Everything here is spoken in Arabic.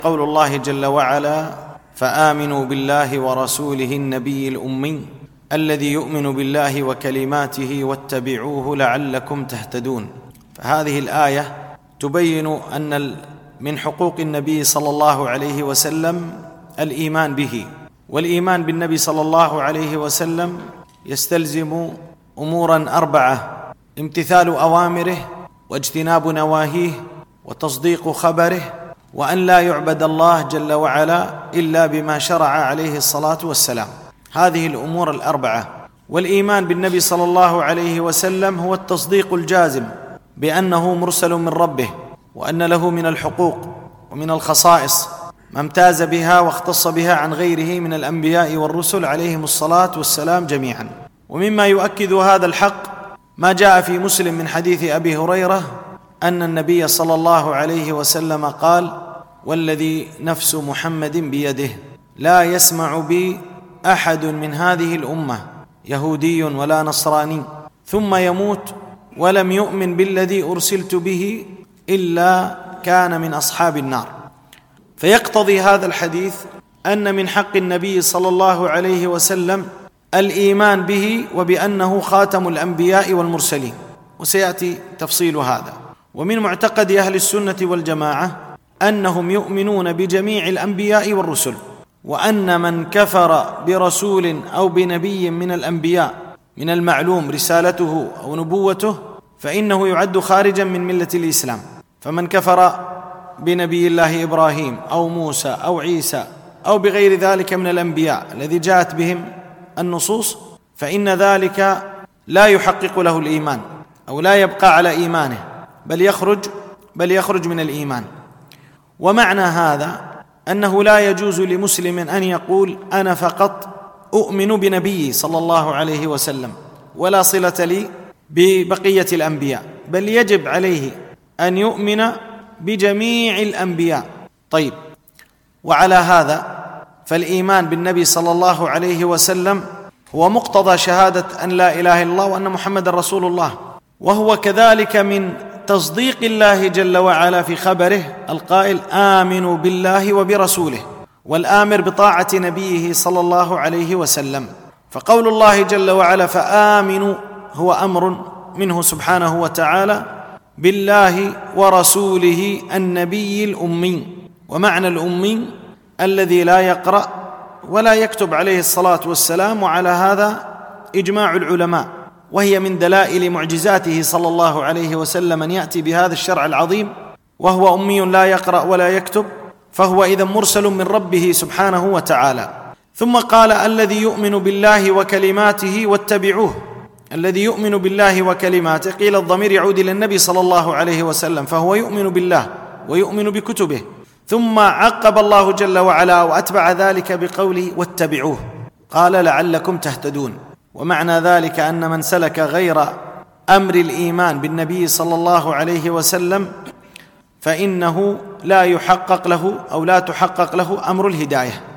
قول الله جل وعلا: فآمنوا بالله ورسوله النبي الأمي الذي يؤمن بالله وكلماته واتبعوه لعلكم تهتدون. فهذه الآية تبين أن من حقوق النبي صلى الله عليه وسلم الإيمان به، والإيمان بالنبي صلى الله عليه وسلم يستلزم أمورا 4: امتثال أوامره، واجتناب نواهيه، وتصديق خبره، وأن لا يعبد الله جل وعلا إلا بما شرع عليه الصلاة والسلام. هذه الأمور 4. والإيمان بالنبي صلى الله عليه وسلم هو التصديق الجازم بأنه مرسل من ربه، وأن له من الحقوق ومن الخصائص ما امتاز بها واختص بها عن غيره من الأنبياء والرسل عليهم الصلاة والسلام جميعا. ومما يؤكد هذا الحق ما جاء في مسلم من حديث أبي هريرة أن النبي صلى الله عليه وسلم قال: والذي نفس محمد بيده لا يسمع بي أحد من هذه الأمة يهودي ولا نصراني ثم يموت ولم يؤمن بالذي أرسلت به إلا كان من أصحاب النار. فيقتضي هذا الحديث أن من حق النبي صلى الله عليه وسلم الإيمان به وبأنه خاتم الأنبياء والمرسلين، وسيأتي تفصيل هذا. ومن معتقد أهل السنة والجماعة أنهم يؤمنون بجميع الأنبياء والرسل، وأن من كفر برسول أو بنبي من الأنبياء من المعلوم رسالته أو نبوته فإنه يعد خارجا من ملة الإسلام. فمن كفر بنبي الله إبراهيم أو موسى أو عيسى أو بغير ذلك من الأنبياء الذي جاءت بهم النصوص فإن ذلك لا يحقق له الإيمان، أو لا يبقى على إيمانه، بل يخرج من الإيمان. ومعنى هذا أنه لا يجوز لمسلم أن يقول: أنا فقط أؤمن بنبي صلى الله عليه وسلم ولا صلة لي ببقية الأنبياء، بل يجب عليه أن يؤمن بجميع الأنبياء. طيب، وعلى هذا فالإيمان بالنبي صلى الله عليه وسلم هو مقتضى شهادة أن لا إله إلا الله وأن محمد رسول الله، وهو كذلك من تصديق الله جل وعلا في خبره القائل: آمنوا بالله وبرسوله، والآمر بطاعة نبيه صلى الله عليه وسلم. فقول الله جل وعلا فآمنوا هو أمر منه سبحانه وتعالى بالله ورسوله النبي الأمي. ومعنى الأمي الذي لا يقرأ ولا يكتب عليه الصلاة والسلام، وعلى هذا إجماع العلماء، وهي من دلائل معجزاته صلى الله عليه وسلم أن يأتي بهذا الشرع العظيم وهو أمي لا يقرأ ولا يكتب، فهو إذن مرسل من ربه سبحانه وتعالى. ثم قال: الذي يؤمن بالله وكلماته واتبعوه. الذي يؤمن بالله وكلماته قيل الضمير يعود إلى النبي صلى الله عليه وسلم، فهو يؤمن بالله ويؤمن بكتبه. ثم عقب الله جل وعلا وأتبع ذلك بقوله: واتبعوه، قال: لعلكم تهتدون. ومعنى ذلك أن من سلك غير أمر الإيمان بالنبي صلى الله عليه وسلم فإنه لا يحقق له أو لا تحقق له أمر الهداية.